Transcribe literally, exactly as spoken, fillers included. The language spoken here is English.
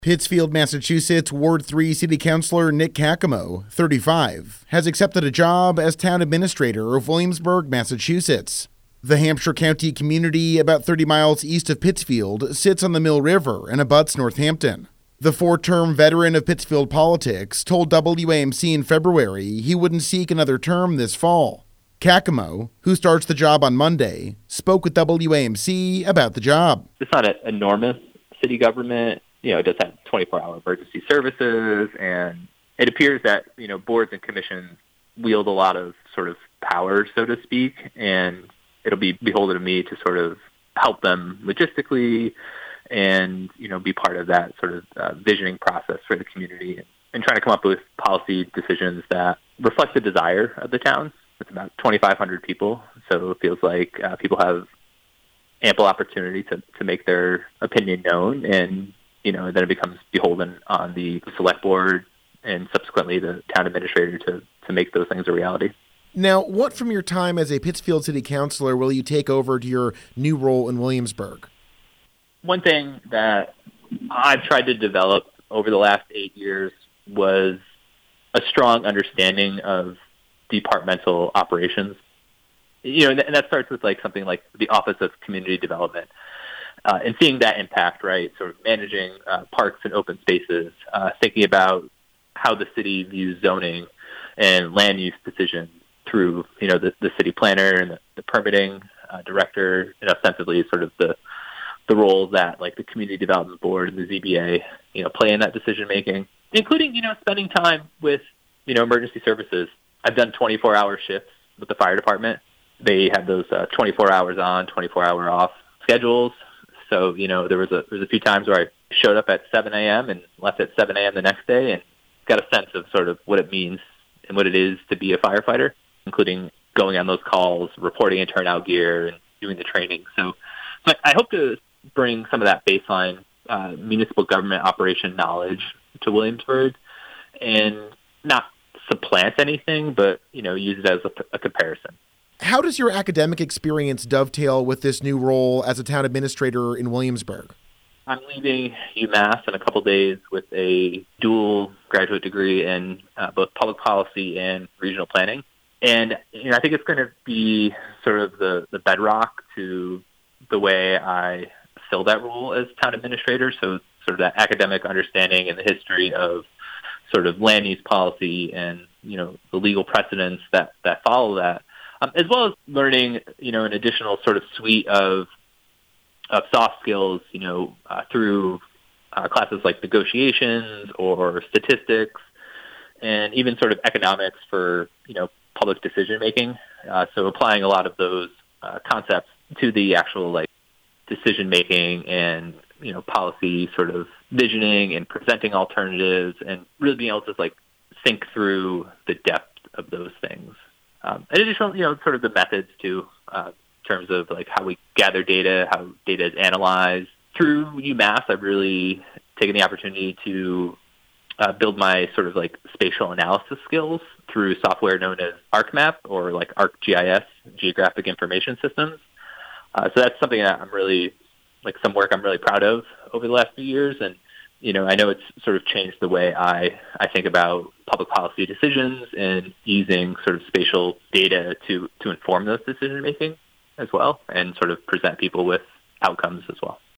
Pittsfield, Massachusetts, Ward three City Councilor Nick Kakamo, thirty-five, has accepted a job as town administrator of Williamsburg, Massachusetts. The Hampshire County community, about thirty miles east of Pittsfield, sits on the Mill River and abuts Northampton. The four-term veteran of Pittsfield politics told W A M C in February he wouldn't seek another term this fall. Kakamo, who starts the job on Monday, spoke with W A M C about the job. It's not an enormous city government. You know, it does have twenty-four hour emergency services, and it appears that, you know, boards and commissions wield a lot of sort of power, so to speak, and it'll be beholden to me to sort of help them logistically and, you know, be part of that sort of uh, visioning process for the community and, and trying to come up with policy decisions that reflect the desire of the town. It's about twenty-five hundred people, so it feels like uh, people have ample opportunity to, to make their opinion known, and you know, then it becomes beholden on the select board and subsequently the town administrator to, to make those things a reality. Now, what from your time as a Pittsfield City Councilor will you take over to your new role in Williamsburg? One thing that I've tried to develop over the last eight years was a strong understanding of departmental operations. You know, and that starts with like something like the Office of Community Development. Uh, and seeing that impact, right, sort of managing uh, parks and open spaces, uh, thinking about how the city views zoning and land use decisions through, you know, the, the city planner and the, the permitting uh, director, and ostensibly sort of the the roles that, like, the Community Development Board and the Z B A, you know, play in that decision-making, including, you know, spending time with, you know, emergency services. I've done twenty-four hour shifts with the fire department. They have those uh, twenty-four hours on, twenty-four hour off schedules. So, you know, there was a there was a few times where I showed up at seven a.m. and left at seven a.m. the next day and got a sense of sort of what it means and what it is to be a firefighter, including going on those calls, reporting in turnout gear, and doing the training. So, so I hope to bring some of that baseline uh, municipal government operation knowledge to Williamsburg and not supplant anything, but, you know, use it as a, a comparison. How does your academic experience dovetail with this new role as a town administrator in Williamsburg? I'm leaving UMass in a couple days with a dual graduate degree in uh, both public policy and regional planning. And you know, I think it's going to be sort of the, the bedrock to the way I fill that role as town administrator. So sort of that academic understanding and the history of sort of land use policy and, you know, the legal precedents that, that follow that. Um, as well as learning, you know, an additional sort of suite of of soft skills, you know, uh, through uh, classes like negotiations or statistics, and even sort of economics for, you know, public decision making. Uh, so applying a lot of those uh, concepts to the actual like decision making and, you know, policy sort of visioning and presenting alternatives, and really being able to like think through the depth of those things. Um, and additional, you know, sort of the methods too, uh, in terms of like how we gather data, how data is analyzed. Through UMass, I've really taken the opportunity to uh, build my sort of like spatial analysis skills through software known as ArcMap or like ArcGIS, Geographic Information Systems. Uh, so that's something that I'm really, like some work I'm really proud of over the last few years. And you know, I know it's sort of changed the way I, I think about public policy decisions and using sort of spatial data to, to inform those decision making as well, and sort of present people with outcomes as well.